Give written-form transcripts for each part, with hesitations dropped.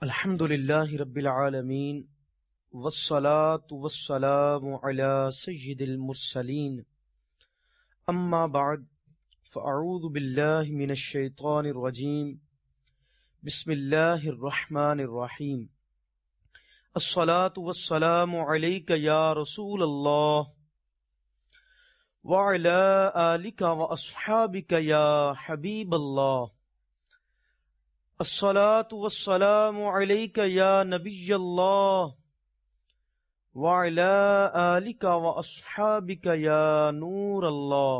الحمد للہ رب العالمین والصلاة والسلام علی سید المرسلین اما بعد فاعوذ باللہ من الشیطان الرجیم بسم اللہ الرحمن الرحیم الصلاة والسلام علیک یا رسول اللہ وعلی آلک واصحابک یا حبیب اللہ الصلاة والسلام علیک یا نبی اللہ وعلی آلک واصحابک یا نور اللہ۔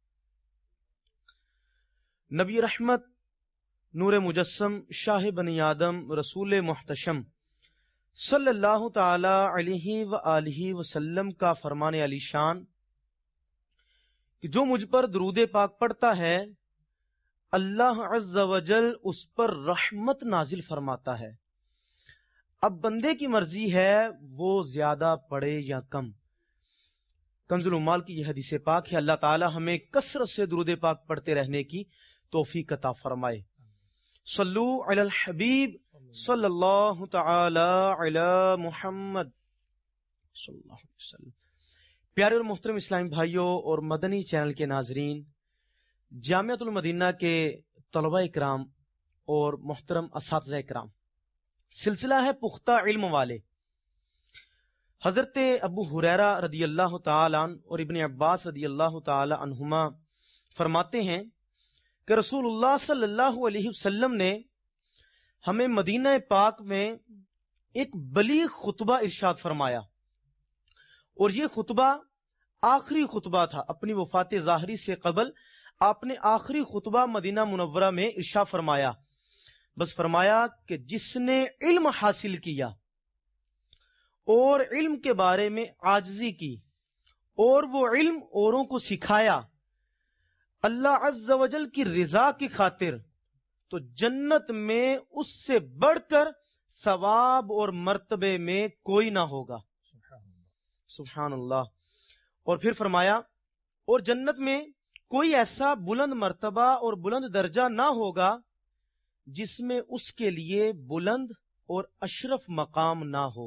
نبی رحمت، نور مجسم، شاہ بنی آدم، رسول محتشم صلی اللہ تعالی علیہ وآلہ وسلم کا فرمان علی شان کہ جو مجھ پر درود پاک پڑھتا ہے اللہ عز و جل اس پر رحمت نازل فرماتا ہے۔ اب بندے کی مرضی ہے وہ زیادہ پڑھے یا کم۔ کنز العمال کی یہ حدیث پاک ہے۔ اللہ تعالی ہمیں کثرت سے درود پاک پڑھتے رہنے کی توفیق عطا فرمائے۔ صلو علی الحبیب صلی اللہ تعالی علی محمد صلی اللہ علیہ وسلم۔ پیارے اور محترم اسلامی بھائیوں اور مدنی چینل کے ناظرین، جامعۃ المدینہ کے طلباء اکرام اور محترم اساتذہ اکرام، سلسلہ ہے پختہ علم والے۔ حضرت ابو ہریرہ رضی اللہ تعالی عنہ اور ابن عباس رضی اللہ تعالی عنہما فرماتے ہیں کہ رسول اللہ صلی اللہ علیہ وسلم نے ہمیں مدینہ پاک میں ایک بلیغ خطبہ ارشاد فرمایا، اور یہ خطبہ آخری خطبہ تھا۔ اپنی وفات ظاہری سے قبل آپ نے آخری خطبہ مدینہ منورہ میں ارشاد فرمایا، بس فرمایا کہ جس نے علم حاصل کیا اور علم کے بارے میں عاجزی کی اور وہ علم اوروں کو سکھایا اللہ عز و جل کی رضا کی خاطر، تو جنت میں اس سے بڑھ کر ثواب اور مرتبے میں کوئی نہ ہوگا۔ سبحان اللہ۔ اور پھر فرمایا اور جنت میں کوئی ایسا بلند مرتبہ اور بلند درجہ نہ ہوگا جس میں اس کے لیے بلند اور اشرف مقام نہ ہو۔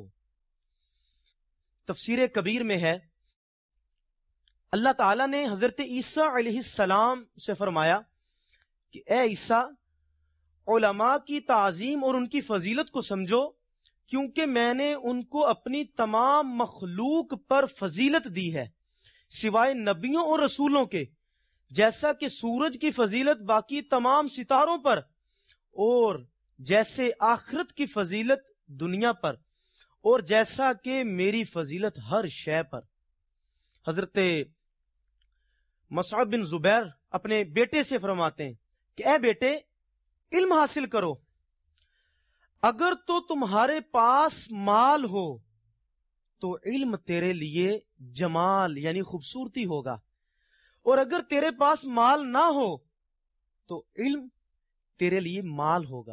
تفسیر کبیر میں ہے، اللہ تعالیٰ نے حضرت عیسیٰ علیہ السلام سے فرمایا کہ اے عیسیٰ، علماء کی تعظیم اور ان کی فضیلت کو سمجھو، کیونکہ میں نے ان کو اپنی تمام مخلوق پر فضیلت دی ہے سوائے نبیوں اور رسولوں کے، جیسا کہ سورج کی فضیلت باقی تمام ستاروں پر، اور جیسے آخرت کی فضیلت دنیا پر، اور جیسا کہ میری فضیلت ہر شے پر۔ حضرت مصعب بن زبیر اپنے بیٹے سے فرماتے ہیں کہ اے بیٹے، علم حاصل کرو، اگر تو تمہارے پاس مال ہو تو علم تیرے لیے جمال یعنی خوبصورتی ہوگا، اور اگر تیرے پاس مال نہ ہو تو علم تیرے لیے مال ہوگا۔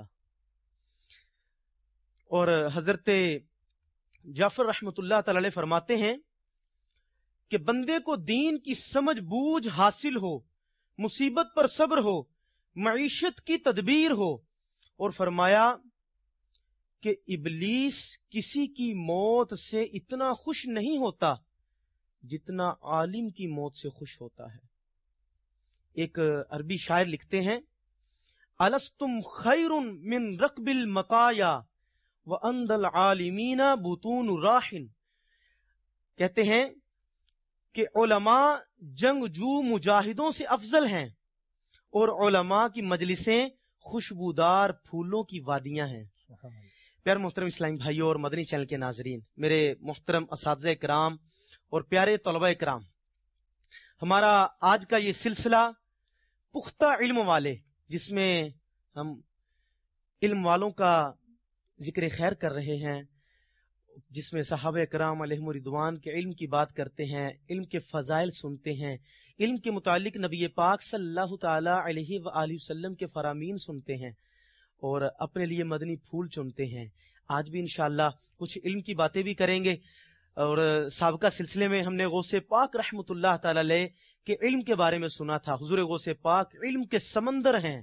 اور حضرت جعفر رحمۃ اللہ تعالی علیہ فرماتے ہیں کہ بندے کو دین کی سمجھ بوجھ حاصل ہو، مصیبت پر صبر ہو، معیشت کی تدبیر ہو، اور فرمایا کہ ابلیس کسی کی موت سے اتنا خوش نہیں ہوتا جتنا عالم کی موت سے خوش ہوتا ہے۔ ایک عربی شاعر لکھتے ہیں، الستم خیر من رکب المطایا وعند العالمین بطون راح، کہتے ہیں کہ علماء جنگجو مجاہدوں سے افضل ہیں، اور علماء کی مجلسیں خوشبودار پھولوں کی وادیاں ہیں۔ پیارے محترم اسلامی بھائیوں اور مدنی چینل کے ناظرین، میرے محترم اساتذہ کرام اور پیارے طلباء کرام، ہمارا آج کا یہ سلسلہ پختہ علم والے، جس میں ہم علم والوں کا ذکر خیر کر رہے ہیں، جس میں صحابہ کرام علیہم رضوان کے علم کی بات کرتے ہیں، علم کے فضائل سنتے ہیں، علم کے متعلق نبی پاک صلی اللہ تعالی علیہ وآلہ وسلم کے فرامین سنتے ہیں، اور اپنے لیے مدنی پھول چنتے ہیں۔ آج بھی انشاءاللہ کچھ علم کی باتیں بھی کریں گے، اور سابقہ سلسلے میں ہم نے غوث پاک رحمۃ اللہ تعالی علیہ کے علم کے بارے میں سنا تھا۔ حضور غوث پاک علم کے سمندر ہیں،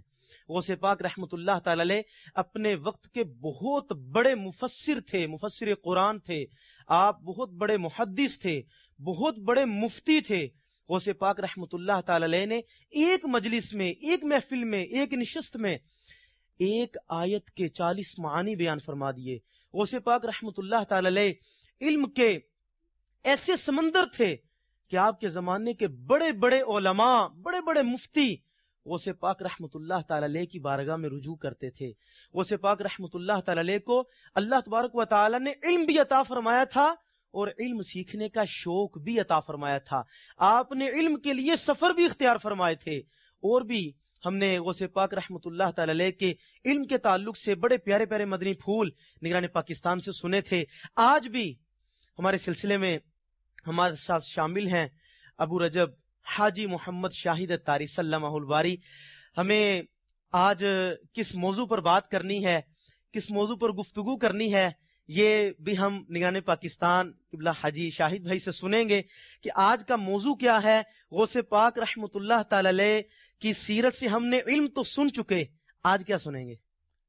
غوث پاک رحمۃ اللہ تعالی علیہ اپنے وقت کے بہت بڑے مفسر تھے، مفسر قرآن تھے، آپ بہت بڑے محدث تھے، بہت بڑے مفتی تھے۔ غوث پاک رحمۃ اللہ تعالی علیہ نے ایک مجلس میں، ایک محفل میں، ایک نشست میں ایک آیت کے 40 معانی بیان فرما دیے۔ غوث پاک رحمۃ اللہ تعالی علیہ علم کے ایسے سمندر تھے کہ آپ کے زمانے کے بڑے بڑے علماء، بڑے بڑے مفتی غوث پاک رحمۃ اللہ تعالی علیہ کی بارگاہ میں رجوع کرتے تھے۔ غوث پاک رحمۃ اللہ تعالی علیہ کو اللہ تبارک و تعالی نے علم بھی عطا فرمایا تھا اور علم سیکھنے کا شوق بھی عطا فرمایا تھا۔ آپ نے علم کے لیے سفر بھی اختیار فرمائے تھے، اور بھی ہم نے غوث پاک رحمۃ اللہ تعالی علیہ کے علم کے تعلق سے بڑے پیارے پیارے مدنی پھول نگران پاکستان سے سنے تھے۔ آج بھی ہمارے سلسلے میں ہمارے ساتھ شامل ہیں ابو رجب حاجی محمد شاہد اتاری سلمہ الباری۔ ہمیں آج کس موضوع پر بات کرنی ہے، کس موضوع پر گفتگو کرنی ہے، یہ بھی ہم نگران پاکستان قبلہ حاجی شاہد بھائی سے سنیں گے کہ آج کا موضوع کیا ہے۔ غوث پاک رحمۃ اللہ تعالی علیہ کی سیرت سے ہم نے علم تو سن چکے، آج کیا سنیں گے؟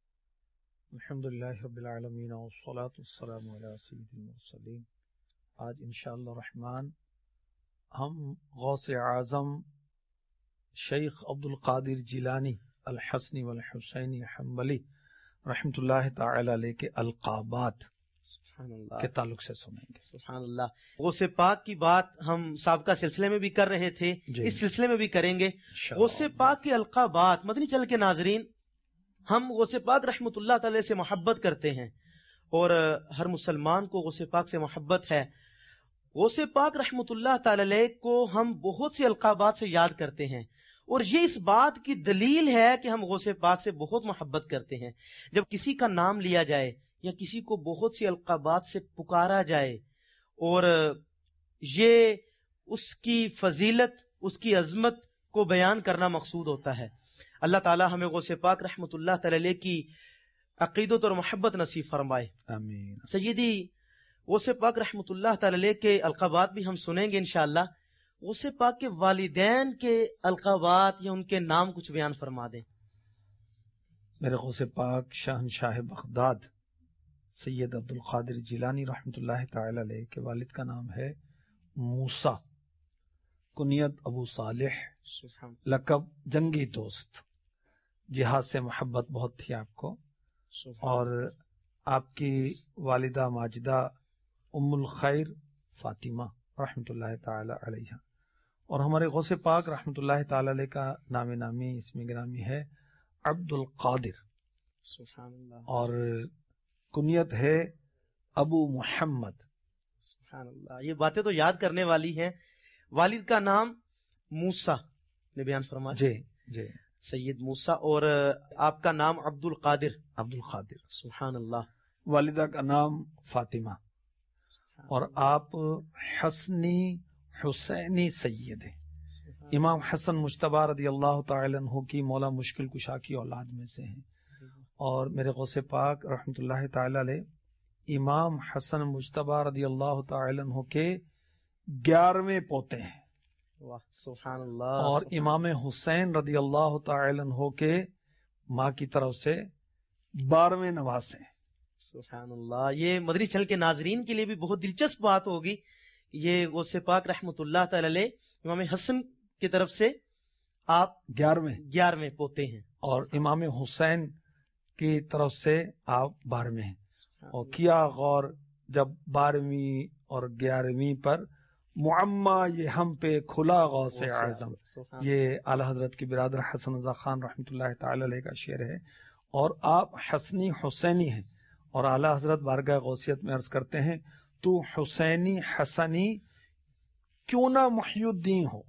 الحمدللہ رب العالمین والصلاة والسلام علی سید المرسلین۔ آج انشاءاللہ الرحمن ہم غوث اعظم شیخ عبد القادر جیلانی الحسنی والحسینی حنبلی رحمۃ اللہ تعالی علیہ کے القابات سبحان اللہ کے تعلق سے سنیں گے۔ سبحان اللہ۔ غوث پاک کی بات ہم سابقہ سلسلے میں بھی کر رہے تھے، جی، اس سلسلے میں بھی کریں گے۔ انشاءاللہ۔ غوث پاک کے القابات، مدنی چل کے ناظرین، ہم غوث پاک رحمۃ اللہ تعالی سے محبت کرتے ہیں اور ہر مسلمان کو غوث پاک سے محبت ہے۔ غوث پاک رحمۃ اللہ تعالی علیہ کو ہم بہت سے القابات سے یاد کرتے ہیں، اور یہ اس بات کی دلیل ہے کہ ہم غوث پاک سے بہت محبت کرتے ہیں۔ جب کسی کا نام لیا جائے یا کسی کو بہت سی القابات سے پکارا جائے اور یہ اس کی فضیلت، اس کی عظمت کو بیان کرنا مقصود ہوتا ہے۔ اللہ تعالی ہمیں غوث پاک رحمۃ اللہ تعالی علیہ کی عقیدت اور محبت نصیب فرمائے، آمین۔ سیدی۔ غوث پاک رحمۃ اللہ تعالی علیہ کے القابات بھی ہم سنیں گے انشاءاللہ۔ غوث پاک کے والدین کے القابات یا ان کے نام کچھ بیان فرما دیں۔ میرے غوث پاک شہنشاہ بغداد سید عبد القادر جیلانی رحمۃ اللہ تعالی علیہ کے والد کا نام ہے موسیٰ، کنیت ابو صالح، سبحان لقب جنگی دوست۔ جہاد سے محبت بہت تھی آپ کو، اور آپ کی والدہ ماجدہ ام الخیر فاطمہ رحمۃ اللہ تعالی علیہ، اور ہمارے غوث پاک رحمۃ اللہ تعالی علیہ کا نام نامی اسم گرامی ہے عبد القادر، سبحان اللہ، اور کنیت ہے ابو محمد۔ سبحان اللہ۔ یہ باتیں تو یاد کرنے والی ہیں۔ والد کا نام موسیٰ نے بیان فرمایا، جی جی، سید موسیٰ، اور آپ کا نام عبد القادر۔ عبد القادر۔ سبحان اللہ۔ والدہ کا نام فاطمہ، اور آپ حسنی حسینی سید ہیں۔ امام حسن مجتبی رضی اللہ تعالی عنہ کی مولا مشکل کشا کی اولاد میں سے ہیں، اور میرے غوث پاک رحمۃ اللہ تعالی علیہ امام حسن مجتبی رضی اللہ تعالی عنہ کے 11ویں پوتے ہیں، واہ، سبحان اللہ۔ اور امام حسین رضی اللہ تعالی عنہ کے ماں کی طرف سے 12ویں نواسے ہیں۔ سبحان اللہ۔ یہ مدنی چل کے ناظرین کے لیے بھی بہت دلچسپ بات ہوگی، یہ غوث پاک رحمۃ اللہ تعالی علیہ امام حسن کی طرف سے آپ 11ویں پوتے ہیں، اور امام حسین کی طرف سے آپ 12ویں ہیں۔ اور کیا غور جب 12ویں اور 11ویں پر معمہ یہ ہم پہ کھلا غوث اعظم، یہ اعلی حضرت کی برادر حسن رضا خان رحمۃ اللہ تعالی علیہ کا شعر ہے، اور آپ حسنی حسینی ہیں، اور اعلی حضرت بارگاہ غوثیت میں عرض کرتے ہیں تو حسینی حسنی کیوں نہ محی الدین ہو۔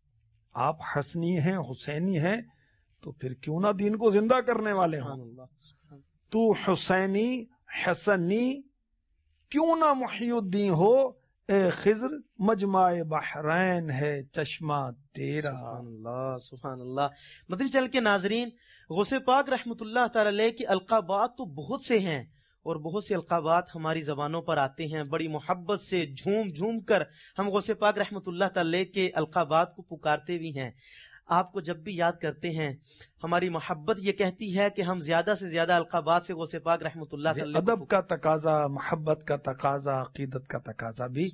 آپ حسنی ہیں، حسینی ہیں، تو پھر کیوں نہ دین کو زندہ کرنے والے ہوں۔ تو حسینی حسنی کیوں نہ محی الدین ہو، اے خضر مجمع بحرین ہے چشمہ تیرا۔ سبحان اللہ، سبحان اللہ۔ مدنی چل کے ناظرین، غوث پاک رحمۃ اللہ تعالی علیہ کے القابات تو بہت سے ہیں، اور بہت سے القابات ہماری زبانوں پر آتے ہیں، بڑی محبت سے جھوم جھوم کر ہم غوث پاک رحمۃ اللہ تعالی کے القابات کو پکارتے بھی ہیں۔ آپ کو جب بھی یاد کرتے ہیں ہماری محبت یہ کہتی ہے کہ ہم زیادہ سے زیادہ القابات سے غوث پاک رحمۃ اللہ صلی اللہ علیہ ادب کا تقاضا، محبت کا تقاضا، عقیدت کا تقاضا بھی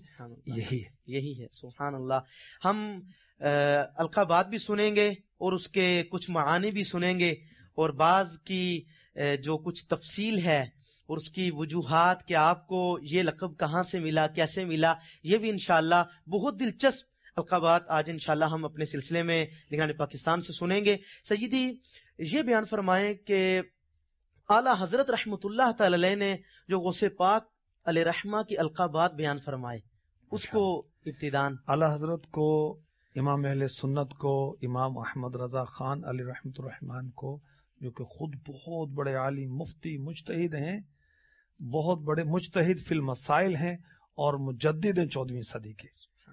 یہی ہے. سبحان اللہ. ہم القابات بھی سنیں گے اور اس کے کچھ معانی بھی سنیں گے، اور بعض کی جو کچھ تفصیل ہے اور اس کی وجوہات کہ آپ کو یہ لقب کہاں سے ملا، کیسے ملا، یہ بھی انشاءاللہ بہت دلچسپ القابات آج انشاءاللہ ہم اپنے سلسلے میں نگران پاکستان سے سنیں گے. سیدی یہ بیان فرمائیں کہ اعلیٰ حضرت رحمۃ اللہ تعالی علیہ نے جو غوث پاک علیہ رحمہ کی القابات بیان فرمائے اس کو ابتدان. اعلیٰ حضرت کو، امام اہل سنت کو، امام احمد رضا خان علیہ رحمۃ الرحمان کو، جو کہ خود بہت بڑے عالم، مفتی، مجتہد ہیں، بہت بڑے مجتہد فی المسائل ہیں اور مجدد ہیں 14ویں صدی کے.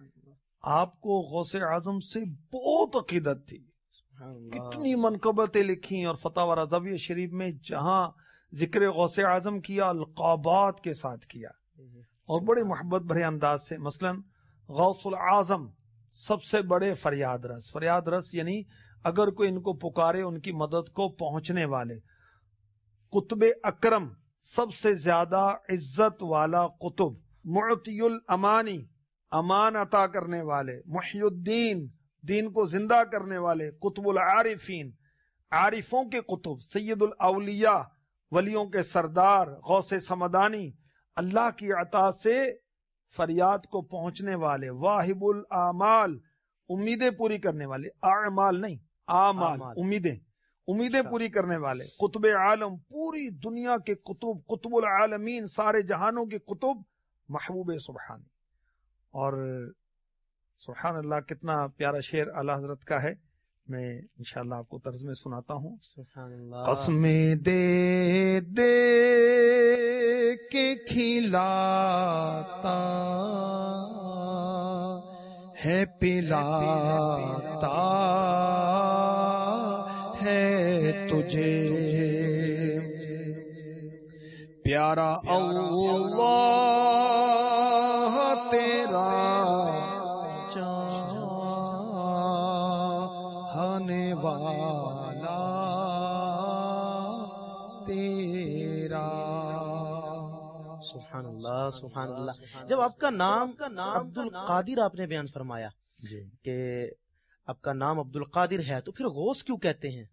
آپ کو غوث اعظم سے بہت عقیدت تھی. کتنی منقبتیں لکھی اور فتاوی رضویہ شریف میں جہاں ذکر غوث اعظم کیا، القابات کے ساتھ کیا اور بڑے محبت بھرے انداز سے. مثلا غوث العظم سب سے بڑے فریاد رس. فریاد رس یعنی اگر کوئی ان کو پکارے ان کی مدد کو پہنچنے والے. قطب اکرم سب سے زیادہ عزت والا قطب. معطی الامانی امان عطا کرنے والے. محی الدین دین کو زندہ کرنے والے. قطب العارفین عارفوں کے قطب. سید الاولیاء ولیوں کے سردار. غوث سمدانی اللہ کی عطا سے فریاد کو پہنچنے والے. واہب الاعمال امیدیں پوری کرنے والے. اعمال نہیں، اعمال امیدیں پوری کرنے والے. قطب عالم پوری دنیا کے قطب، قطب العالمین سارے جہانوں کے قطب. محبوب سبحانی. اور سبحان اللہ کتنا پیارا شعر اعلیٰ حضرت کا ہے، میں انشاءاللہ آپ کو طرز میں سناتا ہوں. سبحان اللہ. قسمیں دے دے کے کھلاتا ہے، پلاتا ہے تجھے پیارا اللہ تیرا چاہنے والا تیرا. سبحان اللہ سبحان اللہ. جب آپ کا نام عبد القادر آپ نے بیان فرمایا کہ آپ کا نام عبد القادر ہے، تو پھر غوث کیوں کہتے ہیں؟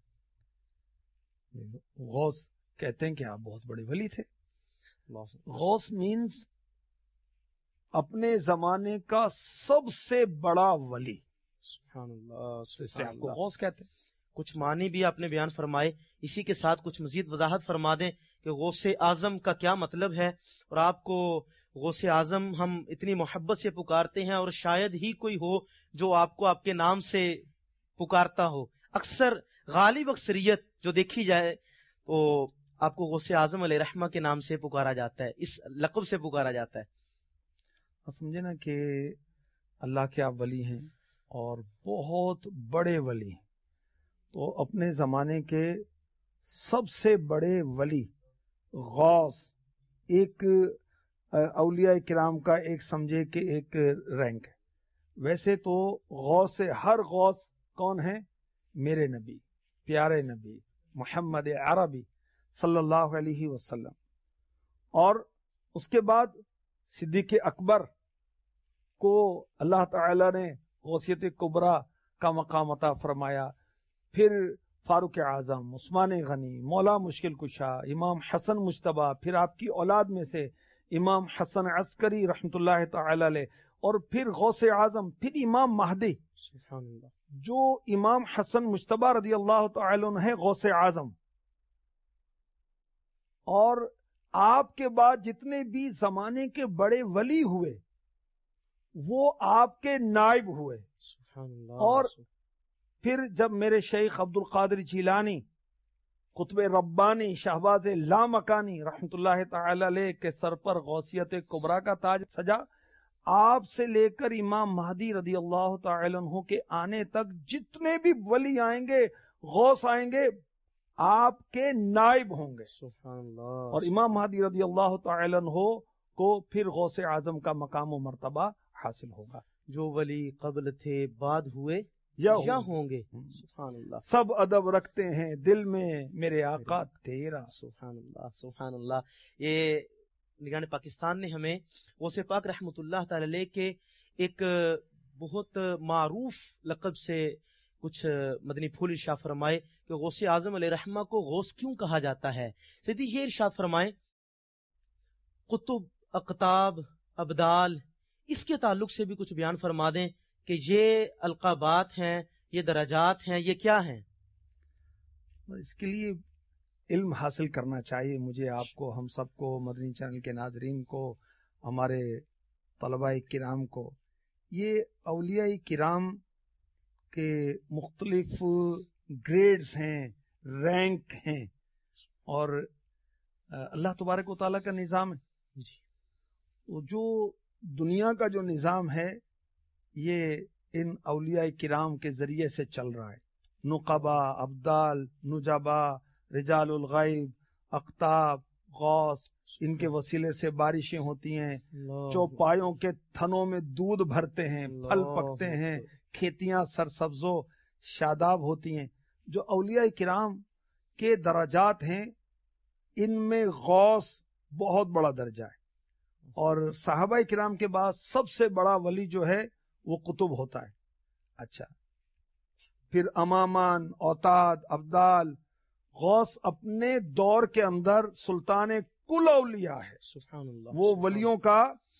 غوث کہتے ہیں کہ آپ بہت بڑے ولی تھے. غوث مینز اپنے زمانے کا سب سے بڑا ولی. سبحان اللہ. اس سے آپ کو غوث کہتے ہیں. کچھ معنی بھی آپ نے بیان فرمائے، اسی کے ساتھ کچھ مزید وضاحت فرما دیں کہ غوث اعظم کا کیا مطلب ہے. اور آپ کو غوث اعظم ہم اتنی محبت سے پکارتے ہیں اور شاید ہی کوئی ہو جو آپ کو آپ کے نام سے پکارتا ہو. اکثر غالب اکثریت جو دیکھی جائے تو آپ کو غوث اعظم علیہ رحمہ کے نام سے پکارا جاتا ہے، اس لقب سے پکارا جاتا ہے. سمجھے نا کہ اللہ کے آپ ولی ہیں اور بہت بڑے ولی ہیں، تو اپنے زمانے کے سب سے بڑے ولی غوث ایک اولیاء کرام کا ایک سمجھے کہ ایک رینک ہے. ویسے تو غوث ہر غوث کون ہے؟ میرے نبی، پیارے نبی محمد عربی صلی اللہ علیہ وسلم. اور اس کے بعد صدیق اکبر کو اللہ تعالی نے غوثیت کبریٰ کا مقام عطا فرمایا. پھر فاروق اعظم، عثمان غنی، مولا مشکل کشا، امام حسن مجتبیٰ، پھر آپ کی اولاد میں سے امام حسن عسکری رحمۃ اللہ تعالی علیہ، اور پھر غوث اعظم، پھر امام مہدی. سبحان اللہ. جو امام حسن مجتبیٰ رضی اللہ تعالی عنہ ہے غوث اعظم. اور آپ کے بعد جتنے بھی زمانے کے بڑے ولی ہوئے وہ آپ کے نائب ہوئے. سبحان اللہ. اور پھر جب میرے شیخ عبد القادر جیلانی قطب ربانی شہباز لامکانی رحمۃ اللہ تعالی علیہ کے سر پر غوثیت کبریٰ کا تاج سجا، آپ سے لے کر امام مہدی رضی اللہ تعالی عنہ کے آنے تک جتنے بھی ولی آئیں گے، غوث آئیں گے، آپ کے نائب ہوں گے. سبحان اللہ. اور امام مہدی رضی اللہ تعالی عنہ کو پھر غوث اعظم کا مقام و مرتبہ حاصل ہوگا. جو ولی قبل تھے بعد ہوئے یا ہوں گے. سبحان اللہ. سب ادب رکھتے ہیں دل میں میرے آقا تیرا. سبحان اللہ سبحان اللہ. یہ نگران پاکستان نے ہمیں غوث پاک رحمۃ اللہ تعالی علیہ کے ایک بہت معروف لقب سے کچھ مدنی پھول ارشاد فرمائے کہ غوث اعظم علیہ رحمہ کو غوث کیوں کہا جاتا ہے. سیدھی یہ ارشاد فرمائے قطب اقطاب ابدال اس کے تعلق سے بھی کچھ بیان فرما دیں کہ یہ القابات ہیں، یہ درجات ہیں، یہ کیا ہیں؟ اس کے لیے علم حاصل کرنا چاہیے مجھے، آپ کو، ہم سب کو، مدنی چینل کے ناظرین کو، ہمارے طلباء کرام کو. یہ اولیاء کرام کے مختلف گریڈز ہیں، رینک ہیں، اور اللہ تبارک و تعالیٰ کا نظام ہے. جو دنیا کا جو نظام ہے یہ ان اولیاء کرام کے ذریعے سے چل رہا ہے. نقبا، ابدال، نجبا، رجال الغیب، اقطاب، غوث، ان کے وسیلے سے بارشیں ہوتی ہیں، چوپایوں کے تھنوں میں دودھ بھرتے ہیں، پھل پکتے ہیں، کھیتیاں سرسبز و شاداب ہوتی ہیں. جو اولیاء کرام کے درجات ہیں ان میں غوث بہت بڑا درجہ ہے، اور صحابہ کرام کے بعد سب سے بڑا ولی جو ہے وہ قطب ہوتا ہے. اچھا، پھر امامان، اوتاد، ابدال. غوث اپنے دور کے اندر سلطان کل اولیاء ہے. سبحان اللہ. وہ ولیوں کا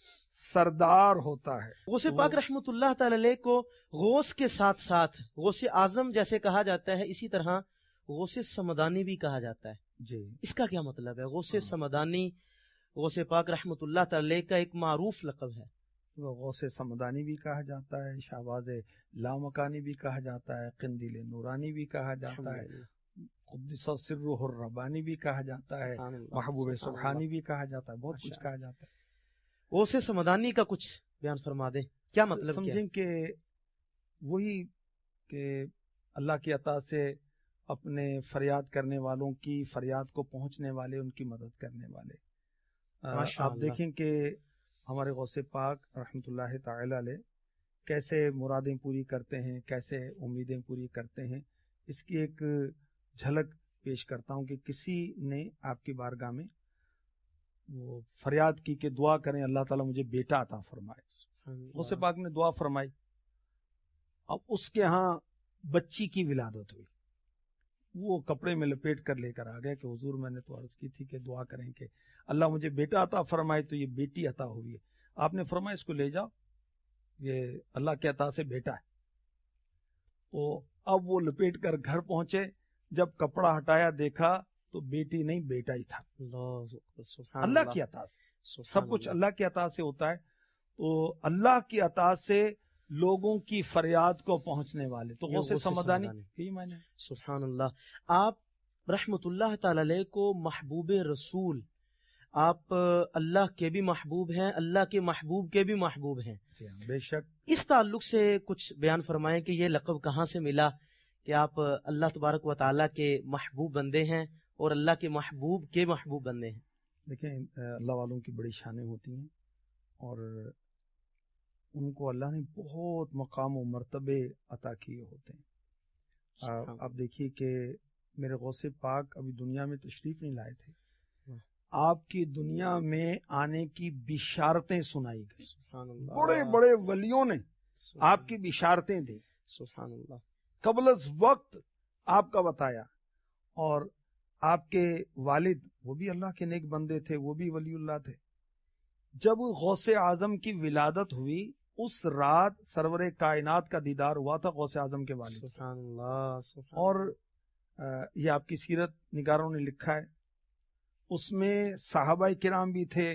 سردار ہوتا ہے. غوث پاک رحمۃ اللہ تعالی علیہ کو غوث کے ساتھ ساتھ غوث اعظم جیسے کہا جاتا ہے، اسی طرح غوث سمدانی بھی کہا جاتا ہے. جی، اس کا کیا مطلب ہے؟ غوث سمدانی غوث پاک رحمۃ اللہ تعالی کا ایک معروف لقب ہے. غوث سمدانی بھی کہا جاتا ہے، شہباز لامکانی بھی کہا جاتا ہے، قندیل نورانی بھی کہا جاتا ہے، قدس سرہ الربانی بھی کہا جاتا ہے، محبوب سبحانی بھی کہا جاتا ہے، بہت کچھ کہا جاتا ہے. غوث سمدانی کا کچھ بیان فرما دیں، کیا مطلب؟ سمجھیں کہ وہی کہ اللہ کی عطا سے اپنے فریاد کرنے والوں کی فریاد کو پہنچنے والے، ان کی مدد کرنے والے. آپ دیکھیں کہ ہمارے غوث پاک رحمۃ اللہ تعالی علیہ کیسے مرادیں پوری کرتے ہیں، کیسے امیدیں پوری کرتے ہیں. اس کی ایک جھلک پیش کرتا ہوں کہ کسی نے آپ کی بارگاہ میں وہ فریاد کی کہ دعا کریں اللہ تعالیٰ مجھے بیٹا عطا فرمائے. غوث پاک نے دعا فرمائی. اب اس کے ہاں بچی کی ولادت ہوئی. وہ کپڑے میں لپیٹ کر لے کر آ گیا کہ حضور میں نے تو عرض کی تھی کہ دعا کریں کہ اللہ مجھے بیٹا عطا فرمائے، تو یہ بیٹی عطا ہوئی ہے. آپ نے فرمایا اس کو لے جاؤ، یہ اللہ کے عطا سے بیٹا ہے. تو اب وہ لپیٹ کر گھر پہنچے، جب کپڑا ہٹایا دیکھا تو بیٹی نہیں بیٹا ہی تھا. اللہ کی عطا سے، سب کچھ اللہ کی عطا سے ہوتا ہے. تو اللہ کی عطا سے لوگوں کی فریاد کو پہنچنے والے تو غوث سمدانی یہی معنی ہے. سبحان اللہ. آپ رحمت اللہ تعالی علیہ کو محبوب رسول، آپ اللہ کے بھی محبوب ہیں، اللہ کے محبوب کے بھی محبوب ہیں. بے شک. اس تعلق سے کچھ بیان فرمائیں کہ یہ لقب کہاں سے ملا کہ آپ اللہ تبارک و تعالیٰ کے محبوب بندے ہیں اور اللہ کے محبوب کے محبوب بندے ہیں. دیکھیں اللہ والوں کی بڑی شانیں ہوتی ہیں، اور ان کو اللہ نے بہت مقام و مرتبے عطا کیے ہوتے ہیں. آپ دیکھیے کہ میرے غوث پاک ابھی دنیا میں تشریف نہیں لائے تھے، آپ کی دنیا میں آنے کی بشارتیں سنائی گئی. بڑے بڑے ولیوں نے آپ کی بشارتیں دی. سبحان اللہ. قبل از وقت آپ کا بتایا. اور آپ کے والد وہ بھی اللہ کے نیک بندے تھے، وہ بھی ولی اللہ تھے. جب غوث اعظم کی ولادت ہوئی اس رات سرور کائنات کا دیدار ہوا تھا غوث اعظم کے والد. سبحان اللہ. اور یہ آپ کی سیرت نگاروں نے لکھا ہے، اس میں صحابہ کرام بھی تھے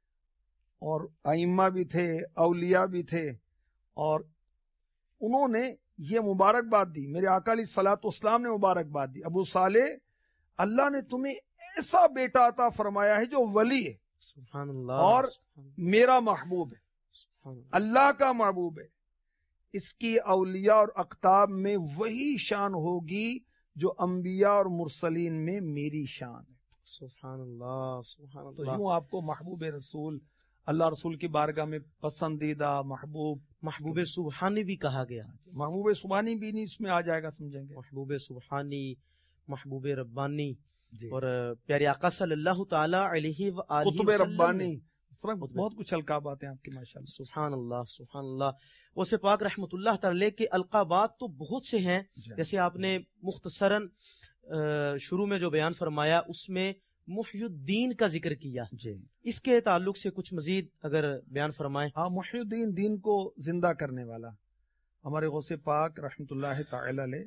اور ائمہ بھی تھے، اولیاء بھی تھے، اور انہوں نے یہ مبارکباد دی. میرے آقا علیہ الصلوۃ والسلام نے مبارکباد دی، ابو صالح اللہ نے تمہیں ایسا بیٹا عطا فرمایا ہے جو ولی ہے. سبحان اللہ. اور میرا محبوب ہے، اللہ کا محبوب ہے. اس کی اولیاء اور اقطاب میں وہی شان ہوگی جو انبیاء اور مرسلین میں میری شان ہے. سبحان اللہ. سبحان تو اللہ. یوں آپ کو محبوب رسول اللہ رسول کی بارگاہ میں پسندیدہ محبوب، محبوب سبحانی بھی کہا گیا، محبوب سبحانی بھی نہیں اس میں آ جائے گا، سمجھیں گے، محبوب سبحانی، محبوب ربانی، جی، اور پیارے آقا صلی اللہ تعالی علیہ وآلہ قطب وسلم ربانی، بہت کچھ القابات ہیں آپ کی ماشاءاللہ۔ سبحان اللہ سبحان اللہ۔ غوث پاک رحمۃ اللہ تعالی کے القابات تو بہت سے ہیں، جیسے آپ نے مختصراً شروع میں جو بیان فرمایا اس میں محی الدین کا ذکر کیا، جی، اس کے تعلق سے کچھ مزید اگر بیان فرمائیں۔ ہاں، محی الدین، دین کو زندہ کرنے والا، ہمارے غوث پاک رحمۃ اللہ تعالی علیہ،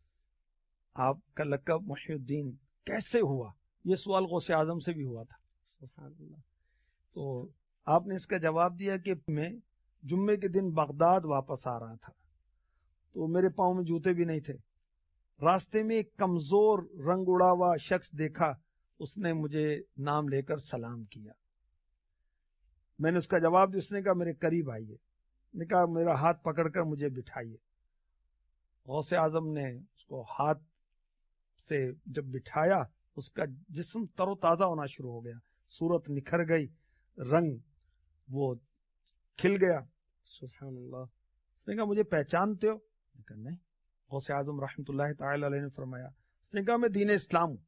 آپ کا لقب محی الدین کیسے ہوا؟ یہ سوال غوث اعظم سے بھی ہوا تھا، سبحان اللہ۔ تو آپ نے اس کا جواب دیا کہ میں جمعے کے دن بغداد واپس آ رہا تھا، تو میرے پاؤں میں جوتے بھی نہیں تھے، راستے میں ایک کمزور رنگ اڑا ہوا شخص دیکھا، اس نے مجھے نام لے کر سلام کیا، میں نے اس کا جواب دیا، اس نے کہا میرے قریب آئیے، نے کہا میرا ہاتھ پکڑ کر مجھے بٹھائیے، غوث اعظم نے اس کو ہاتھ سے جب بٹھایا، اس کا جسم تر و تازہ ہونا شروع ہو گیا، صورت نکھر گئی، رنگ وہ کھل گیا۔ سبحان اللہ۔ اس نے کہا مجھے پہچانتے ہو؟ نے کہا نہیں۔ غوث اعظم رحمۃ اللہ تعالی علیہ نے فرمایا، اس نے کہا میں دین اسلام ہوں،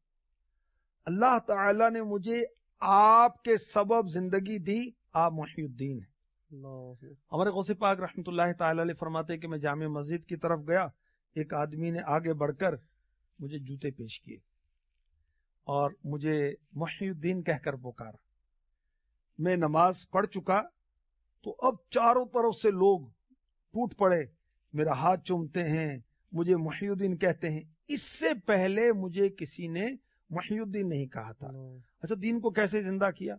اللہ تعالی نے مجھے آپ کے سبب زندگی دی، آپ محی الدین ہیں۔ ہمارے غوث پاک رحمۃ اللہ تعالی علیہ فرماتے کہ میں جامع مسجد کی طرف گیا، ایک آدمی نے آگے بڑھ کر مجھے جوتے پیش کیے اور مجھے محی الدین کہہ کر پکارا، میں نماز پڑھ چکا تو اب چاروں طرف سے لوگ ٹوٹ پڑے، میرا ہاتھ چومتے ہیں، مجھے محی الدین کہتے ہیں، اس سے پہلے مجھے کسی نے محی الدین نہیں کہا تھا۔ اچھا، دین کو کیسے زندہ کیا؟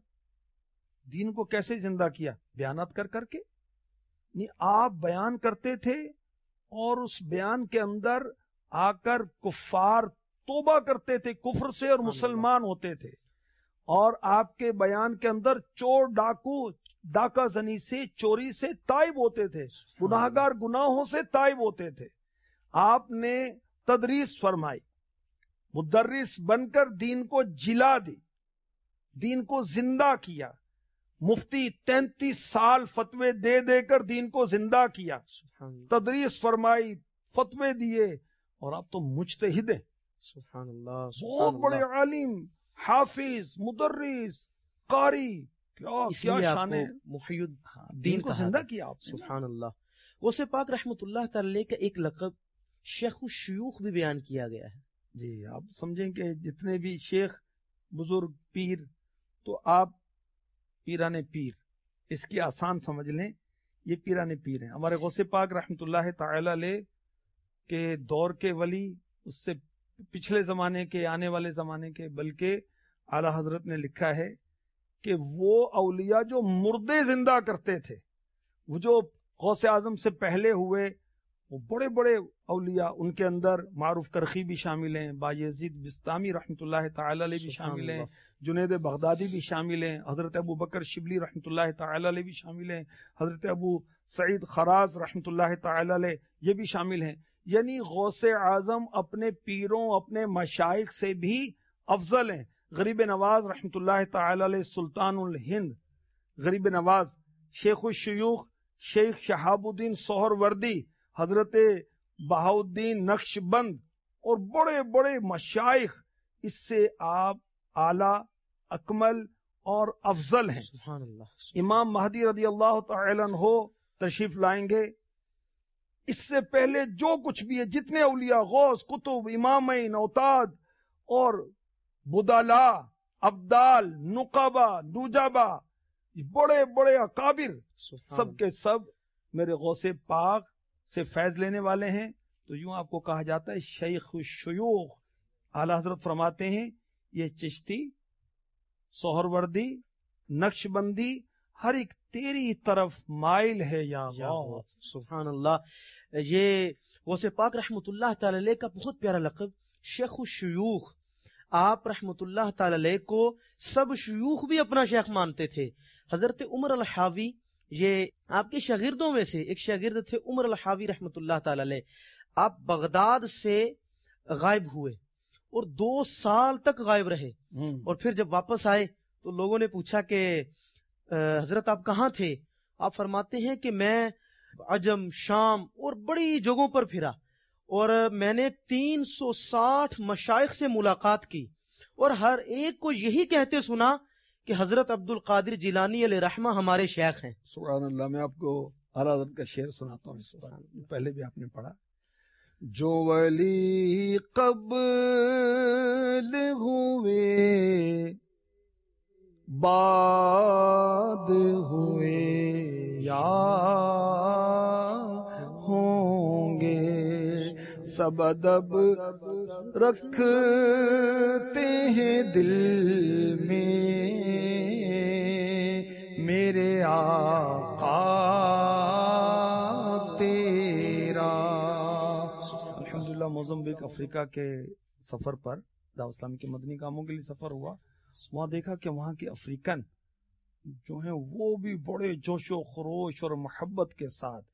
دین کو کیسے زندہ کیا؟ بیانات کر کر کے، نہیں، آپ بیان کرتے تھے اور اس بیان کے اندر آ کر کفار توبہ کرتے تھے کفر سے اور مسلمان ہوتے تھے، اور آپ کے بیان کے اندر چور ڈاکو ڈاکہ زنی سے، چوری سے تائب ہوتے تھے، گناہگار گناہوں سے تائب ہوتے تھے۔ آپ نے تدریس فرمائی، مدرس بن کر دین کو جلا دی، دین کو زندہ کیا، مفتی 33 سال فتوے دے دے کر دین کو زندہ کیا، تدریس فرمائی، فتوے دیے، اور آپ تو مجتہد ہیں، سبحان اللہ، بہت بڑے عالم، حافظ، مدرس، قاری، کیا شان ہے، محی الدین دین کو زندہ کیا آپ نے۔ سبحان اللہ۔ غوث پاک رحمۃ اللہ تعالی کا ایک لقب شیخ الشیوخ بھی بیان کیا گیا ہے۔ جی، آپ سمجھیں کہ جتنے بھی شیخ، بزرگ، پیر، تو آپ پیران پیر، اس کی آسان سمجھ لیں، یہ پیران پیر ہیں۔ ہمارے غوث پاک رحمۃ اللہ تعالی علیہ کے دور کے ولی، اس سے پچھلے زمانے کے، آنے والے زمانے کے، بلکہ اعلی حضرت نے لکھا ہے کہ وہ اولیاء جو مردے زندہ کرتے تھے، وہ جو غوث اعظم سے پہلے ہوئے، وہ بڑے بڑے اولیاء، ان کے اندر معروف کرخی بھی شامل ہیں، بایزید بستامی رحمۃ اللہ تعالی علیہ بھی شامل ہیں، جنید بغدادی بھی شامل ہیں، حضرت ابو بکر شبلی رحمۃ اللہ تعالی علیہ بھی شامل ہیں، حضرت ابو سعید خراز رحمۃ اللہ تعالی علیہ یہ بھی شامل ہیں۔ یعنی غوث اعظم اپنے پیروں، اپنے مشائخ سے بھی افضل ہیں۔ غریب نواز رحمۃ اللہ تعالی علیہ سلطان الہند، غریب نواز، شیخ الشیوخ شیخ شہاب الدین سہروردی، حضرت بہاؤدین نقش بند، اور بڑے بڑے مشائخ، اس سے آپ اعلیٰ، اکمل اور افضل ہیں۔ سبحان اللہ۔ امام مہدی رضی اللہ تعالی عنہ تشریف لائیں گے، اس سے پہلے جو کچھ بھی ہے، جتنے اولیاء، غوث، قطب، امامین، اوتاد اور بدلا، ابدال، نقبہ، نجبہ، بڑے بڑے اکابر، سب کے سب میرے غوث پاک سے فیض لینے والے ہیں۔ تو یوں آپ کو کہا جاتا ہے شیخ الشیوخ۔ اعلی حضرت فرماتے ہیں یہ چشتی، سہروردی، نقش بندی، ہر ایک تیری طرف مائل ہے یا غوث۔ سبحان اللہ۔ یہ غوث پاک رحمۃ اللہ تعالی علیہ کا بہت پیارا لقب شیخ الشیوخ۔ آپ رحمۃ اللہ تعالی علیہ کو سب شیوخ بھی اپنا شیخ مانتے تھے۔ حضرت عمر الحاوی، یہ آپ کے شاگردوں میں سے ایک شاگرد تھے، عمر الحاوی رحمۃ اللہ تعالی علیہ۔ آپ بغداد سے غائب ہوئے اور 2 سال تک غائب رہے، اور پھر جب واپس آئے تو لوگوں نے پوچھا کہ حضرت آپ کہاں تھے؟ آپ فرماتے ہیں کہ میں عجم، شام اور بڑی جگہوں پر پھرا اور میں نے 360 مشائخ سے ملاقات کی اور ہر ایک کو یہی کہتے سنا کہ حضرت عبد القادر جیلانی علیہ رحمہ ہمارے شیخ ہیں۔ سبحان اللہ۔ میں آپ کو اعلیٰ حضرت کا شعر سناتا ہوں، اس پر پہلے بھی آپ نے پڑھا۔ جو ولی قبل ہوئے بعد ہوئے یا ہوں گے، سب ادب رکھتے ہیں دل میں میرے آقا تیرا۔ الحمدللہ موزمبیق افریقہ کے سفر پر دعوت اسلامی کے مدنی کاموں کے لیے سفر ہوا، وہاں دیکھا کہ وہاں کے افریقن جو ہیں وہ بھی بڑے جوش و خروش اور محبت کے ساتھ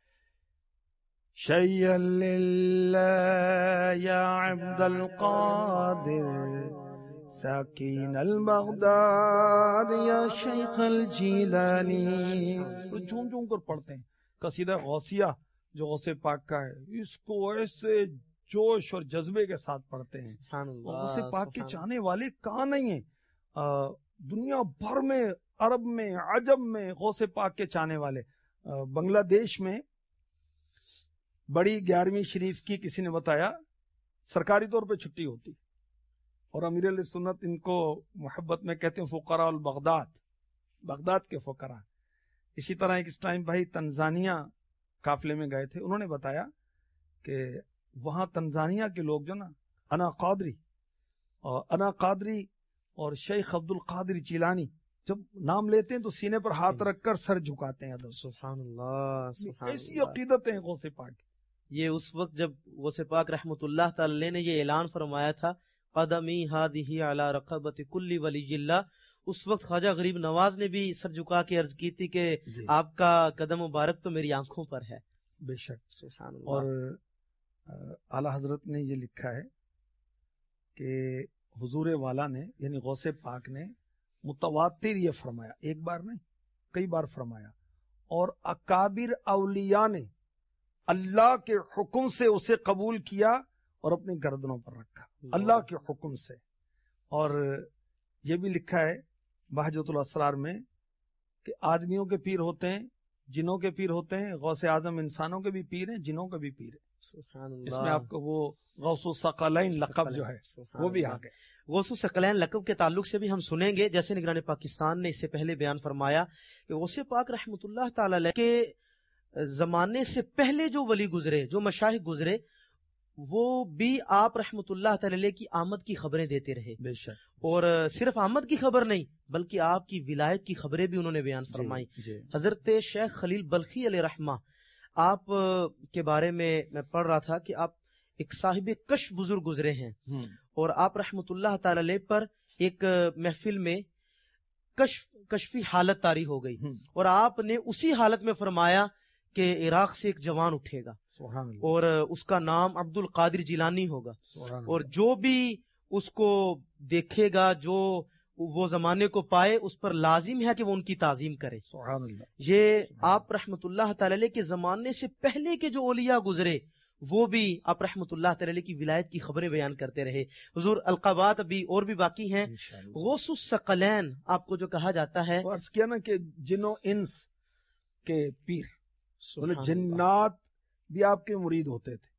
شیئا للہ یا عبد القادر ساکین البغداد یا شیخ الجیلانی، جھوم جھوم کر پڑھتے ہیں۔ قصیدہ غوثیہ جو غوث پاک کا ہے، اس کو ایسے جوش اور جذبے کے ساتھ پڑھتے ہیں۔ غوث پاک کے چاہنے والے کہاں نہیں ہیں، دنیا بھر میں، عرب میں، عجم میں غوث پاک کے چاہنے والے۔ بنگلہ دیش میں بڑی 11ویں شریف کی کسی نے بتایا سرکاری طور پہ چھٹی ہوتی، اور امیر علیہ سنت ان کو محبت میں کہتے ہیں فقراء البغداد، بغداد کے فقراء۔ اسی طرح ایک اسلام بھائی تنزانیہ قافلے میں گئے تھے، انہوں نے بتایا کہ وہاں تنزانیہ کے لوگ جو نا انا قادری اور شیخ عبد القادر جیلانی جب نام لیتے ہیں تو سینے پر ہاتھ رکھ کر سر جھکاتے ہیں۔ سبحان اللہ، ایسی عقیدت ہے غوث پاک۔ یہ اس وقت جب غوث پاک رحمۃ اللہ تعالی نے یہ اعلان فرمایا تھا قدمی ہادی علی رقبت کل ولی اللہ، اس وقت خواجہ غریب نواز نے بھی سر جھکا کے عرض کی تھی کہ آپ کا قدم مبارک تو میری آنکھوں پر ہے۔ بے شک، سبحان اللہ۔ اور اعلیٰ حضرت نے یہ لکھا ہے کہ حضور والا نے یعنی غوث پاک نے متواتر یہ فرمایا، ایک بار نہیں کئی بار فرمایا، اور اکابر اولیاء نے اللہ کے حکم سے اسے قبول کیا اور اپنی گردنوں پر رکھا، اللہ کے حکم سے۔ اور یہ بھی لکھا ہے بہجت الاسرار میں کہ آدمیوں کے پیر ہوتے ہیں، جنوں کے پیر ہوتے ہیں، غوث اعظم انسانوں کے بھی پیر ہیں، جنوں کے بھی پیر ہیں۔ سبحان اللہ۔ اس میں آپ کو وہ غوث الثقلین لقب جو ہے وہ بھی آ گئے۔ غوث الثقلین لقب کے تعلق سے بھی ہم سنیں گے، جیسے نگران پاکستان نے اس سے پہلے بیان فرمایا کہ غوث پاک رحمۃ اللہ تعالی علیہ کے زمانے سے پہلے جو ولی گزرے، جو مشائخ گزرے، وہ بھی آپ رحمۃ اللہ تعالی علیہ کی آمد کی خبریں دیتے رہے۔ بے شک، اور صرف آمد کی خبر نہیں بلکہ آپ کی ولایت کی خبریں بھی انہوں نے بیان فرمائی۔ حضرت شیخ خلیل بلخی علیہ رحمہ، آپ کے بارے میں پڑھ رہا تھا کہ آپ ایک صاحب کشف بزرگ گزرے ہیں، اور آپ رحمۃ اللہ تعالی علیہ پر ایک محفل میں کشفی حالت طاری ہو گئی، اور آپ نے اسی حالت میں فرمایا کہ عراق سے ایک جوان اٹھے گا اور اس کا نام عبد القادر جیلانی ہوگا، اور جو بھی اس کو دیکھے گا، جو وہ زمانے کو پائے، اس پر لازم ہے کہ وہ ان کی تعظیم کرے۔ یہ آپ رحمۃ اللہ تعالی علیہ کے زمانے سے پہلے کے جو اولیاء گزرے وہ بھی آپ رحمۃ اللہ تعالی علیہ کی ولایت کی خبریں بیان کرتے رہے۔ حضور القابات ابھی اور بھی باقی ہیں۔ غوث الثقلین آپ کو جو کہا جاتا ہے، عرض کیا نا کہ جنوں انس کے پیر، جنات بھی آپ کے مرید ہوتے تھے۔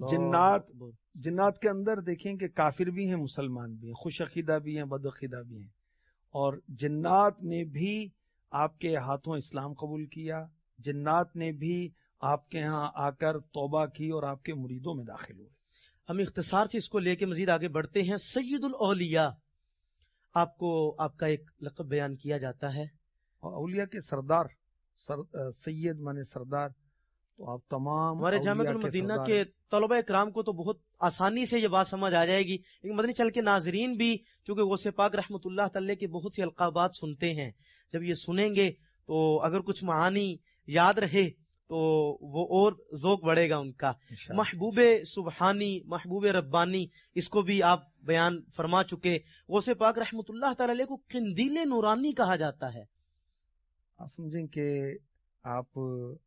جنات کے اندر دیکھیں کہ کافر بھی ہیں، مسلمان بھی ہیں، خوش عقیدہ بھی ہیں، بد عقیدہ بھی ہیں، اور جنات نے بھی آپ کے ہاتھوں اسلام قبول کیا، جنات نے بھی آپ کے ہاں آ کر توبہ کی اور آپ کے مریدوں میں داخل ہوئے۔ ہم اختصار سے اس کو لے کے مزید آگے بڑھتے ہیں۔ سید الاولیاء آپ کو آپ کا ایک لقب بیان کیا جاتا ہے، اور اولیاء کے سردار، سید مانے سردار، تو آپ تمام ہمارے جامعۃ المدینہ کے طلبہ اکرام کو تو بہت آسانی سے یہ بات سمجھ آ جائے گی، لیکن مدنی چل کے ناظرین بھی چونکہ غوث پاک رحمۃ اللہ تعالی کے بہت سی القابات سنتے ہیں، جب یہ سنیں گے تو اگر کچھ معانی یاد رہے تو وہ اور ذوق بڑھے گا ان کا۔ محبوب سبحانی، محبوب ربانی، اس کو بھی آپ بیان فرما چکے۔ غوث پاک رحمۃ اللہ تعالی کو قندیل نورانی کہا جاتا ہے، آپ سمجھیں کہ آپ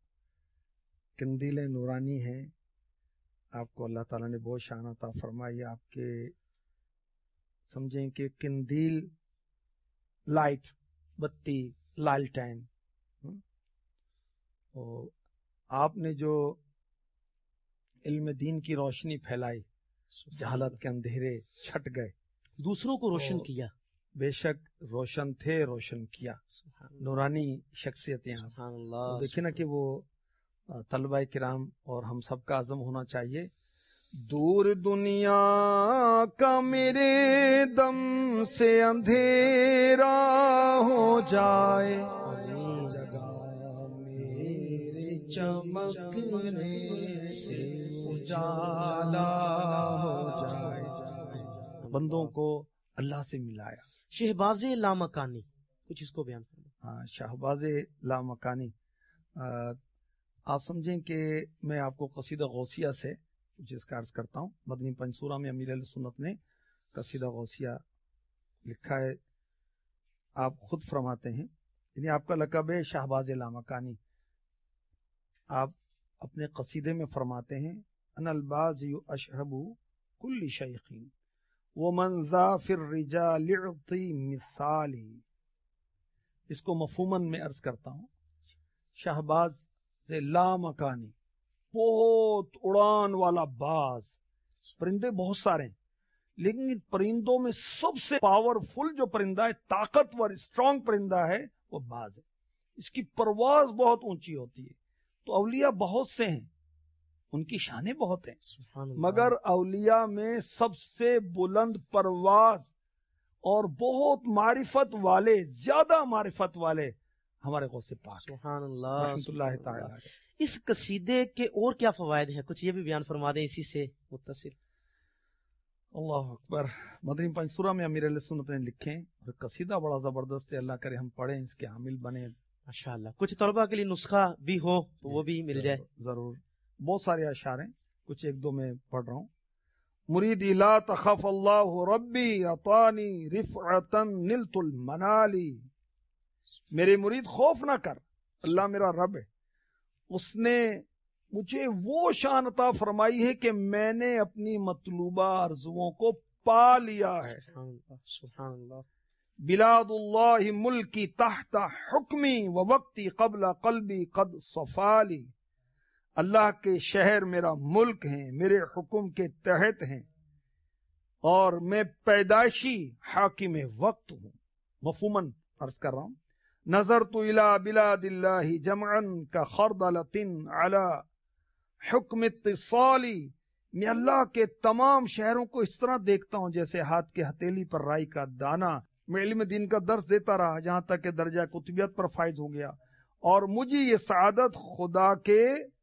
قندیل نورانی ہیں، آپ کو اللہ تعالیٰ نے بہت شان عطا فرمائی. آپ کے سمجھیں کہ قندیل لائٹ بتی لالٹین، اور آپ نے جو علم دین کی روشنی پھیلائی، جہالت کے اندھیرے چھٹ گئے، دوسروں کو روشن کیا. بے شک روشن تھے، روشن کیا. نورانی شخصیتیں آپ. سبحان اللہ. دیکھیں نا کہ وہ طلبہ کرام اور ہم سب کا عزم ہونا چاہیے. دور دنیا کا میرے دم سے اندھیرا ہو جائے، جگہ میرے چمکنے سے اجالا ہو جائے. بندوں کو اللہ سے ملایا. شہباز لامکانی، کچھ اس کو بیان کریں. ہاں، شہباز لامکانی. آپ سمجھیں کہ میں آپ کو قصیدہ غوثیہ سے جس کا عرض کرتا ہوں. مدنی پنصورہ میں امیر اہل سنت نے قصیدہ غوثیہ لکھا ہے. آپ خود فرماتے ہیں، یعنی آپ کا لقب ہے شہباز لامکانی. آپ اپنے قصیدے میں فرماتے ہیں ان الباز اشہب کل شیخین ومن ذا فی الرجال اعطی مثالی. اس کو مفہوماً میں عرض کرتا ہوں. شہباز لامکانی، بہت اڑان والا باز. پرندے بہت سارے ہیں، لیکن ان پرندوں میں سب سے پاورفل جو پرندہ ہے، طاقتور اسٹرانگ پرندہ ہے، وہ باز ہے. اس کی پرواز بہت اونچی ہوتی ہے. تو اولیاء بہت سے ہیں، ان کی شانیں بہت ہیں، مگر اولیاء میں سب سے بلند پرواز اور بہت معرفت والے، زیادہ معرفت والے ہمارے غوث پاک. سبحان اللہ رحمۃ اللہ تعالی. اس قصیدے کے اور کیا فوائد ہیں، کچھ یہ بھی بیان فرما دیں اسی سے متصل. اللہ اکبر. مدنی پنصورہ میں امیر اہل سنت نے لکھے، اور قصیدہ بڑا زبردست ہے. اللہ کرے ہم پڑھیں، اس کے حامل بنے. ماشاءاللہ. کچھ طلبہ کے لیے نسخہ بھی ہو تو وہ بھی مل جائے. ضرور. بہت سارے اشعار ہیں، کچھ ایک دو میں پڑھ رہا ہوں. مریدی لا تخف اللہ ربی اعطانی رفعتا نلت المنالی. میرے مرید خوف نہ کر، اللہ میرا رب ہے، اس نے مجھے وہ شان عطا فرمائی ہے کہ میں نے اپنی مطلوبہ آرزوؤں کو پا لیا ہے. سبحان اللہ. بلاد اللہ ملکی تحت حکمی ووقتی قبل قلبی قد صفالی. اللہ کے شہر میرا ملک ہیں، میرے حکم کے تحت ہیں، اور میں پیدائشی حاکم وقت ہوں. مفہوماً عرض کر رہا ہوں. نظرت الى بلاد اللہ جمعا کخردلۃ علی حکم اتصالی. میں اللہ کے تمام شہروں کو اس طرح دیکھتا ہوں جیسے ہاتھ کے ہتھیلی پر رائی کا دانہ. میں علم دین کا درس دیتا رہا جہاں تک کہ درجہ قطبیت پر فائز ہو گیا، اور مجھے یہ سعادت خدا کے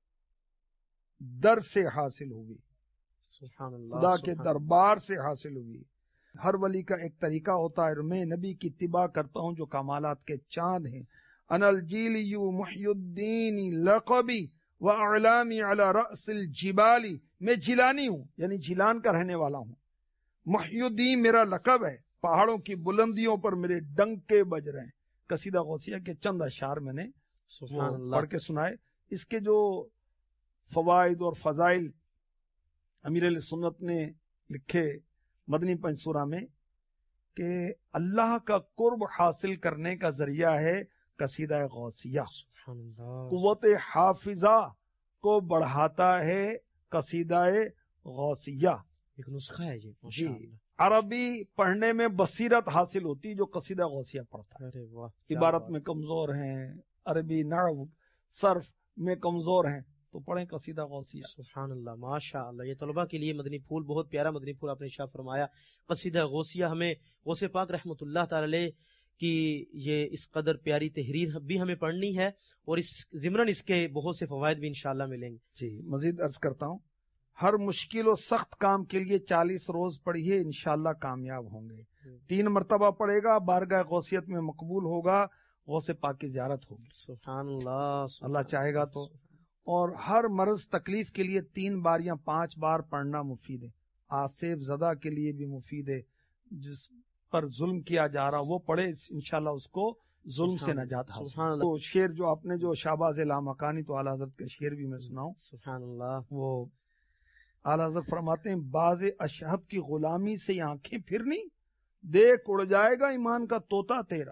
در سے حاصل ہوئی، سبحان اللہ. خدا کے دربار سے حاصل ہوئی. ہر ولی کا ایک طریقہ ہوتا ہے، میں نبی کی اتباع کرتا ہوں جو کمالات کے چاند ہیں. انا الجیلی محی الدین لقبی واعلامی علی رأس الجبالی. میں جیلانی ہوں، یعنی جیلان کا رہنے والا ہوں. محی الدین میرا لقب ہے، پہاڑوں کی بلندیوں پر میرے ڈنکے بج رہے ہیں. قصیدہ غوثیہ کے چند اشعار میں نے سبحان اللہ پڑھ کے سنائے. اس کے جو فوائد اور فضائل امیر اہل سنت نے لکھے مدنی پنصورہ میں، کہ اللہ کا قرب حاصل کرنے کا ذریعہ ہے قصیدہ غوثیہ. سبحان اللہ. قوت حافظہ کو بڑھاتا ہے قصیدہ غوثیہ. ایک نسخہ ہے یہ. جی، عربی پڑھنے میں بصیرت حاصل ہوتی جو قصیدہ غوثیہ پڑھتا ہے. ارے واہ. عبارت میں کمزور ہیں، عربی نحو صرف میں کمزور ہیں، تو پڑھیں قصیدہ غوثیہ. سبحان اللہ. ماشاء اللہ. یہ طلبہ کے لیے مدنی پھول، بہت پیارا مدنی پھول آپ نے ارشاد فرمایا. قصیدہ غوثیہ ہمیں غوث پاک رحمۃ اللہ تعالی علیہ کی یہ اس قدر پیاری تحریر بھی ہمیں پڑھنی ہے، اور اس ضمن اس کے بہت سے فوائد بھی انشاءاللہ ملیں گے. جی، مزید عرض کرتا ہوں، ہر مشکل و سخت کام کے لیے 40 روز پڑھیے، انشاءاللہ کامیاب ہوں گے. 3 مرتبہ پڑھے گا، بارگاہ غوثیت میں مقبول ہوگا، غوث پاک کی زیارت ہوگی. سبحان اللہ. اللہ چاہے گا تو. اور ہر مرض تکلیف کے لیے 3 بار یا 5 بار پڑھنا مفید ہے. آصف زدہ کے لیے بھی مفید ہے، جس پر ظلم کیا جا رہا وہ پڑھے، انشاءاللہ اس کو ظلم سے نجات حاصل. سبحان اللہ. تو شعر جو آپ نے جو شہباز لامکانی، تو اعلیٰ حضرت کا شعر بھی میں سناؤں. سبحان اللہ. وہ اعلیٰ حضرت فرماتے ہیں باز اشہب کی غلامی سے آنکھیں پھرنی، دیکھ اڑ جائے گا ایمان کا طوطا تیرا.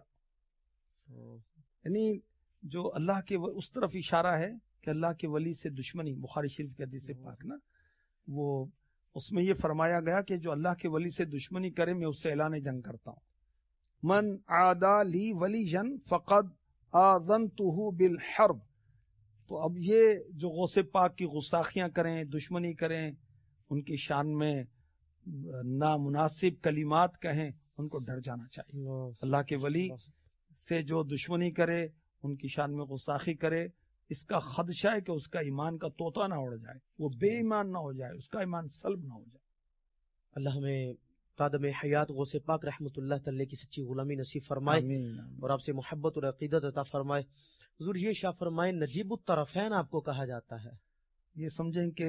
یعنی جو اللہ کے اس طرف اشارہ ہے کہ اللہ کے ولی سے دشمنی، بخاری شریف کے حدیث پاک نا، وہ اس میں یہ فرمایا گیا کہ جو اللہ کے ولی سے دشمنی کرے میں اس سے اعلان جنگ کرتا ہوں. من عادا لی ولی فقد آذنتہ بالحرب. تو اب یہ جو غوث پاک کی غستاخیاں کریں، دشمنی کریں، ان کی شان میں نامناسب کلمات کہیں، ان کو ڈر جانا چاہیے. اللہ کے ولی سے جو دشمنی کرے، ان کی شان میں غستاخی کرے، اس کا خدشہ ہے کہ اس کا ایمان کا طوطا نہ اڑ جائے، وہ بے ایمان نہ ہو جائے، اس کا ایمان سلب نہ ہو جائے. اللہ ہمیں قادم حیات غوث پاک رحمۃ اللہ تعالی کی سچی غلامی نصیب فرمائے. آمین. اور آپ سے محبت اور عقیدت عطا فرمائے. حضور یہ شاہ فرمائے نجیب الطرفین آپ کو کہا جاتا ہے. یہ سمجھیں کہ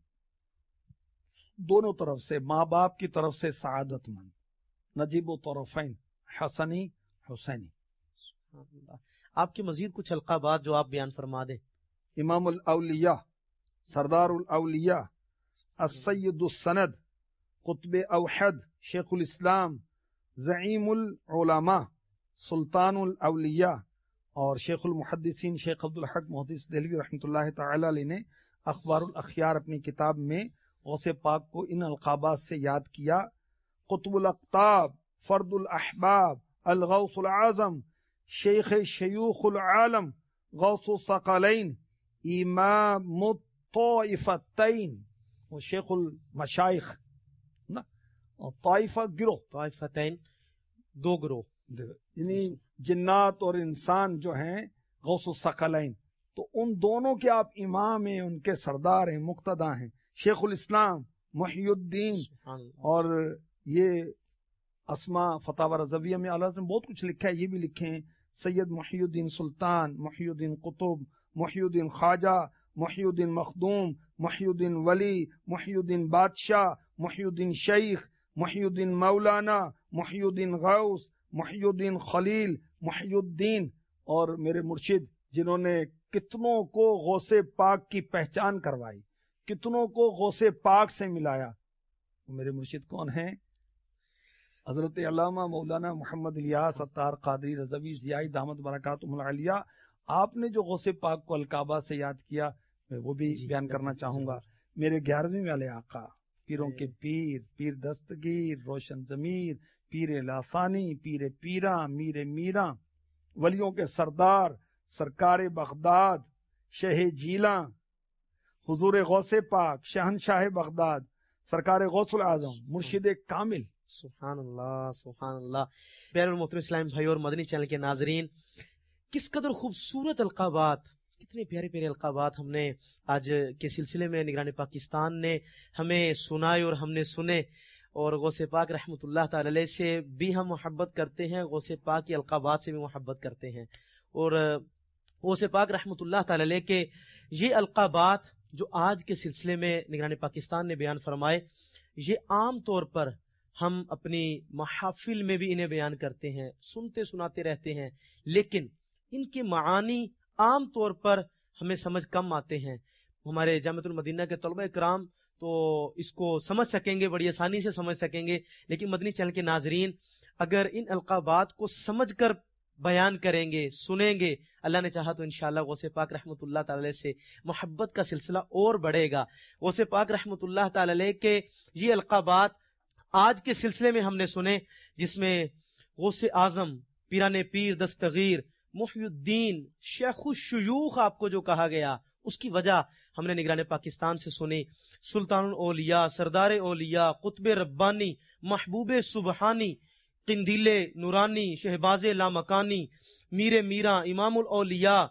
دونوں طرف سے، ماں باپ کی طرف سے سعادت مند، نجیب الطرفین، حسنی حسینی. آپ کے مزید کچھ القابات جو آپ بیان فرما دیں. امام الاولیاء، سردار الاولیاء، السید السند، قطب اوحد، شیخ الاسلام، زعیم العلماء، سلطان الاولیاء، اور شیخ المحدثین شیخ عبدالحق محدث دہلوی رحمۃ اللہ تعالی علیہ نے اخبار الاخیار اپنی کتاب میں غوث پاک کو ان القابات سے یاد کیا. قطب الاقطاب، فرد الاحباب، الغوث العظم، شیخ شیوخ العالم، غوث الثقلین، امام الطائفتین، وہ شیخ المشائخ نا، اور طائفہ گروہ، طائفتین دو گروہ، یعنی جنات اور انسان جو ہیں غوث الثقلین، تو ان دونوں کے آپ امام ہیں، ان کے سردار ہیں، مقتدا ہیں. شیخ الاسلام محی الدین، اور یہ اسماء فتاوی رضویہ میں اعلیٰ نے بہت کچھ لکھا ہے، یہ بھی لکھے ہیں. سید محی الدین سلطان، محی الدین قطب، محی الدین خواجہ، محی الدین مخدوم، محی الدین ولی، محی الدین بادشاہ، محی الدین شیخ، محی الدین مولانا، محی الدین غوث، محی الدین خلیل، محی الدین، اور میرے مرشد جنہوں نے کتنوں کو غوث پاک کی پہچان کروائی، کتنوں کو غوث پاک سے ملایا. میرے مرشد کون ہیں؟ حضرت علامہ مولانا محمد الیاس اتار قادری رضوی ضیائی دامت برکاتہم العالیہ. آپ نے جو غوث پاک کو القابہ سے یاد کیا، میں وہ بھی بیان کرنا چاہوں گا. میرے 11ویں والے آقا، پیروں کے پیر، پیر دستگیر، روشن ضمیر، پیر لاسانی، پیر پیراں، میر میراں، ولیوں کے سردار، سرکار بغداد، شہ جیلاں، حضور غوث پاک، شہنشاہ بغداد، سرکار غوث العظم، مرشد کامل. سبحان اللہ، سبحان اللہ. پیارے اور محترم اسلام بھائی اور مدنی چینل کے ناظرین، کس قدر خوبصورت القابات، کتنے پیارے پیارے القابات ہم نے آج کے سلسلے میں نگران پاکستان نے ہمیں سنائے اور ہم نے سنے. اور غوث پاک رحمۃ اللہ تعالی علیہ سے بھی ہم محبت کرتے ہیں، غوث پاک کے القابات سے بھی محبت کرتے ہیں. اور غوث پاک رحمۃ اللہ تعالی علیہ کے یہ القابات جو آج کے سلسلے میں نگران پاکستان نے بیان فرمائے، یہ عام طور پر ہم اپنی محافل میں بھی انہیں بیان کرتے ہیں، سنتے سناتے رہتے ہیں، لیکن ان کے معانی عام طور پر ہمیں سمجھ کم آتے ہیں. ہمارے جامعۃ المدینہ کے طلبہ کرام تو اس کو سمجھ سکیں گے، بڑی آسانی سے سمجھ سکیں گے، لیکن مدنی چینل کے ناظرین اگر ان القابات کو سمجھ کر بیان کریں گے، سنیں گے، اللہ نے چاہا تو انشاءاللہ غوث پاک رحمۃ اللہ تعالی علیہ سے محبت کا سلسلہ اور بڑھے گا. غوث پاک رحمۃ اللہ تعالی علیہ کے یہ القابات آج کے سلسلے میں ہم نے سنے، جس میں غوث اعظم، پیران پیر دستگیر، محی الدین، شیخ الشیوخ آپ کو جو کہا گیا، اس کی وجہ ہم نے نگران پاکستان سے سنی. سلطان الاولیاء، سردار اولیاء، قطب ربانی، محبوب سبحانی، قندیل نورانی، شہباز لامکانی، میر میراں، امام الاولیاء،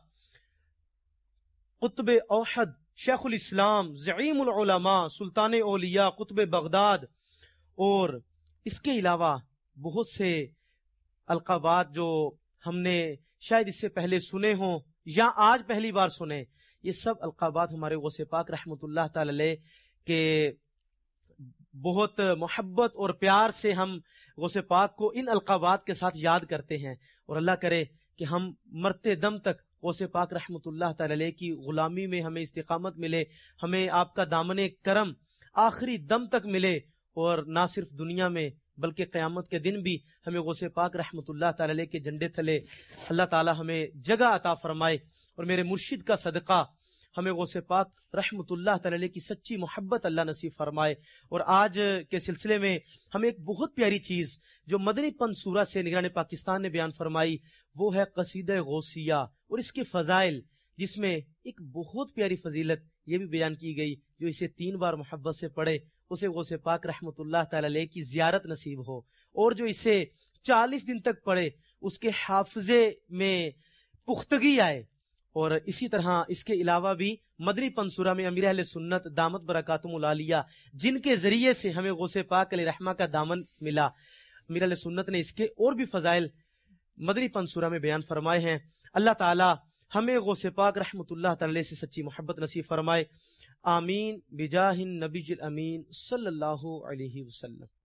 قطب اوحد، شیخ الاسلام، زعیم العلماء، سلطان اولیاء، قطب بغداد، اور اس کے علاوہ بہت سے القابات جو ہم نے شاید اس سے پہلے سنے ہوں یا آج پہلی بار سنے. یہ سب القابات ہمارے غوث پاک رحمۃ اللہ تعالی علیہ کے بہت محبت اور پیار سے ہم غوث پاک کو ان القابات کے ساتھ یاد کرتے ہیں. اور اللہ کرے کہ ہم مرتے دم تک غوث پاک رحمۃ اللہ تعالی علیہ کی غلامی میں ہمیں استقامت ملے، ہمیں آپ کا دامن کرم آخری دم تک ملے، اور نہ صرف دنیا میں بلکہ قیامت کے دن بھی ہمیں غوث پاک رحمۃ اللہ تعالی علیہ کے جھنڈے تلے اللہ تعالی ہمیں جگہ عطا فرمائے، اور میرے مرشد کا صدقہ ہمیں غوث پاک رحمۃ اللہ تعالی علیہ کی سچی محبت اللہ نصیب فرمائے۔ اور آج کے سلسلے میں ہمیں ایک بہت پیاری چیز جو مدنی پن سورہ سے نگران پاکستان نے بیان فرمائی، وہ ہے قصیدہ غوثیہ اور اس کے فضائل، جس میں ایک بہت پیاری فضیلت یہ بھی بیان کی گئی، جو اسے 3 بار محبت سے پڑھے اسے غوث پاک رحمۃ اللہ تعالی علیہ کی زیارت نصیب ہو، اور جو اسے 40 دن تک پڑھے اس کے حافظے میں پختگی آئے۔ اور اسی طرح اس کے علاوہ بھی مدنی پن سورہ میں امیر اہل سنت دامت برکاتہم العالیہ، جن کے ذریعے سے ہمیں غوث پاک علیہ رحمہ کا دامن ملا، امیر اہل سنت نے اس کے اور بھی فضائل مدنی پن سورہ میں بیان فرمائے ہیں۔ اللہ تعالی ہمیں غوث پاک رحمۃ اللہ تعالی سے سچی محبت نصیب فرمائے، آمین بجاہ النبی الامین صلی اللہ علیہ وسلم۔